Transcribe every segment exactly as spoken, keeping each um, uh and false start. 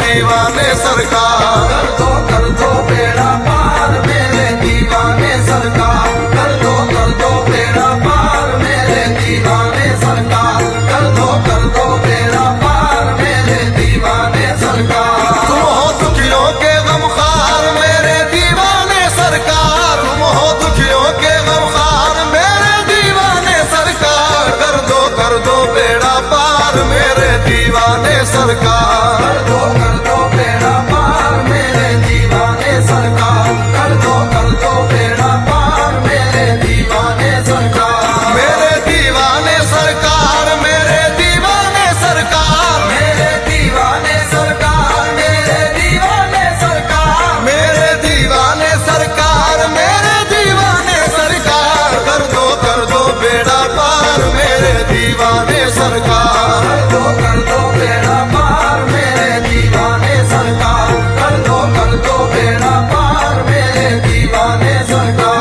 दीवाने सरकार। कर दो कर दो बेड़ा पार मेरे दीवाने सरकार। कर दो कर दो बेड़ा पार मेरे दीवाने सरकार। कर दो कर दो बेड़ा पार मेरे दीवाने सरकार। तुम हो दुखियों के गमखार मेरे दीवाने सरकार। तुम हो दुखियों के गमखार मेरे दीवाने सरकार। कर दो कर दो बेड़ा पार मेरे दीवाने सरकार। कर दो कर दो बेड़ा पार मेरे दीवाने सरकार। कर दो कर दो बेड़ा पार मेरे दीवाने सरकार। मेरे दीवाने सरकार मेरे दीवाने सरकार। मेरे दीवाने सरकार मेरे दीवाने सरकार। मेरे दीवाने सरकार मेरे दीवाने सरकार। कर दो कर दो बेड़ा पार मेरे दीवाने सरकार। कर दो कर दो बेड़ा पार मेरे दीवाने सरकार। कर दो कर दो बेड़ा पार मेरे दीवाने सरकार।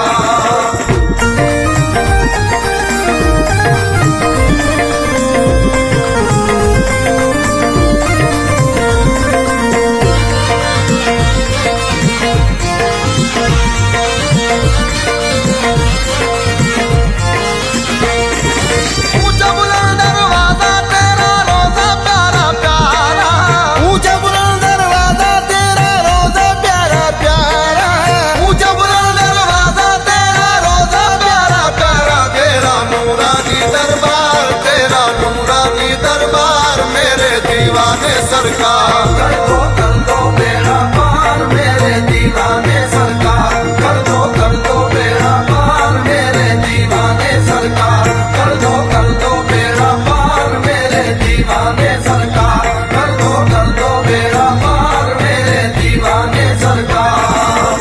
ऊंचा बुलंद दरवाजा तेरा रोजा प्यारा प्यारा। ऊंचा बुलंद दरवाजा तेरा रोजा प्यारा प्यारा। ऊंचा बुलंद दरवाजा तेरा रोजा प्यारा प्यारा। तेरा नूरानी दरबार तेरा नूरानी दरबार मेरे दीवाने सरकार। कर दो कर दो बेड़ा पार मेरे दीवाने सरकार। कर दो कर दो बेड़ा पार मेरे दीवाने सरकार। कर दो कर दो बेड़ा पार मेरे दीवाने सरकार। कर दो कर दो बेड़ा पार मेरे दीवाने सरकार।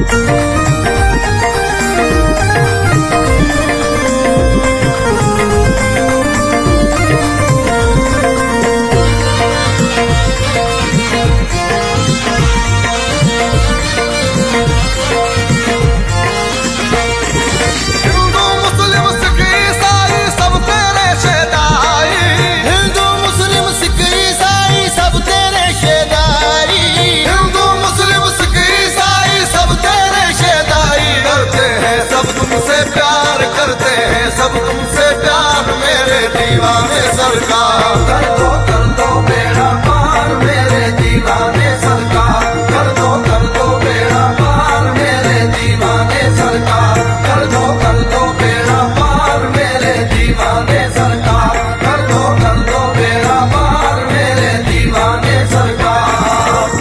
हिंदू मुस्लिम सिख ईसाई सब तेरे शेदाई। हिंदू मुस्लिम सिख ईसाई सब तेरे शेदाई। हिंदू मुस्लिम सिख ईसाई सब तेरे शेदाई। करते हैं सब तुमसे प्यार करते हैं सब तुमसे प्यार मेरे दीवाने सरकार। कर दो कर दो बेड़ा पार मेरे दीवाने सरकार। कर दो कर दो बेड़ा पार मेरे दीवाने सरकार। कर दो कर दो बेड़ा पार मेरे दीवाने सरकार। कर दो कर दो बेड़ा पार मेरे दीवाने सरकार।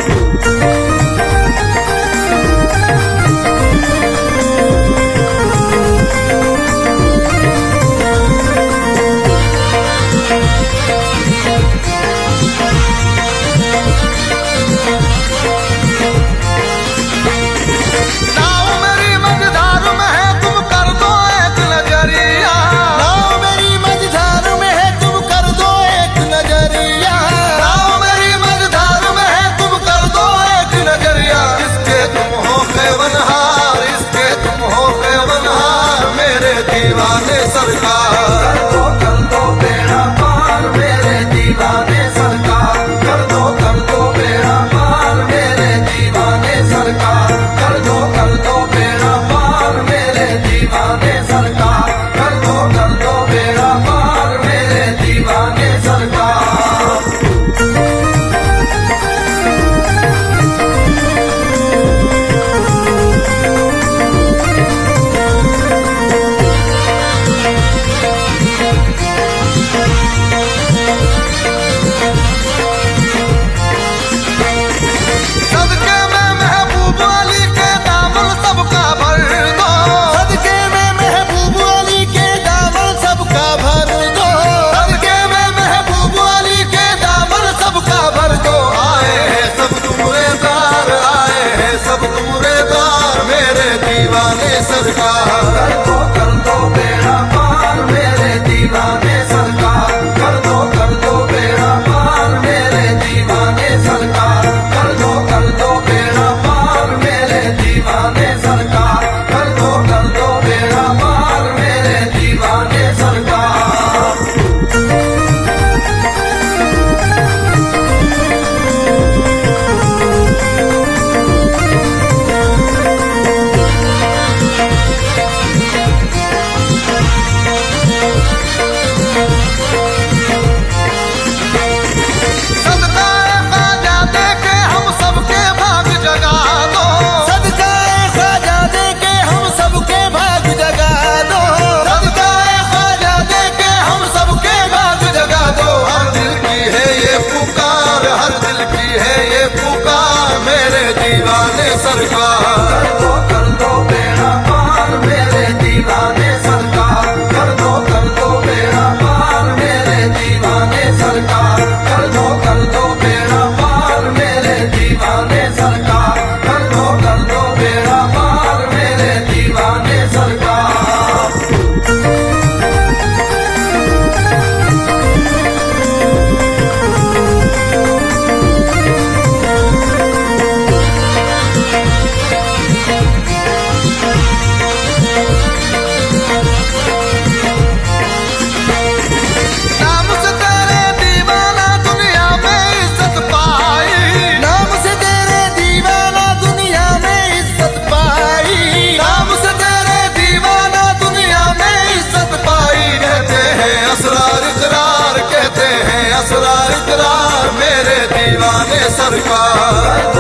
नाव मेरी मझधार में है तुम कर दो एक नजरिया। नाव मेरी मझधार में है तुम कर दो एक नजरिया। नाव मेरी मझधार में है तुम कर दो एक नजरिया। इसके तुम हो खेवनहार इसके तुम हो खेवनहार मेरे दीवाने सरकार। कर दो कर दो बेड़ा पार मेरे दीवाने सरकार। कर दो कर दो बेड़ा पार मेरे दीवाने सरकार। कर दो कर दो बेड़ा पार मेरे दीवाने सरकार। कर दो कर दो बेड़ा पार मेरे दीवाने सरकार। सदके में महबूब अली के दामन सबका भर दो। सदके में महबूब अली के दामन सबका भर दो। सदके में महबूब अली के दामन सबका भर दो। आए हैं सब तुमरेदार आए हैं सब तुमरेदार मेरे दीवाने सरकार। कर दो कर दो बेड़ा पार मेरे दीवाने सरकार। कर दो कर दो बेड़ा पार मेरे दीवाने सरकार। कर दो कर दो बेड़ा पार मेरे दीवाने सरकार। कर दो कर दो बेड़ा पार मेरे दीवाने सरकार। हर हर दिल की है ये पुकार मेरे दीवाने सरकार। कर दो कर दो बेड़ा पार मेरे दीवाने सरकार, कर दो कर दो बेड़ा पार मेरे दीवाने सरकार, कर दो कर दो बेड़ा पार मेरे दीवाने सरकार, कर दो कर दो बेड़ा पार मेरे दीवाने सरकार। नाम से तेरे दीवाना दुनिया में इज्जत पाई, नाम से तेरे दीवाना दुनिया में इज्जत पाई, नाम से तेरे दीवाना दुनिया में इज्जत पाई। कहते हैं असरार इकरार, कहते हैं असरार इकरार मेरे दीवाने सरकार।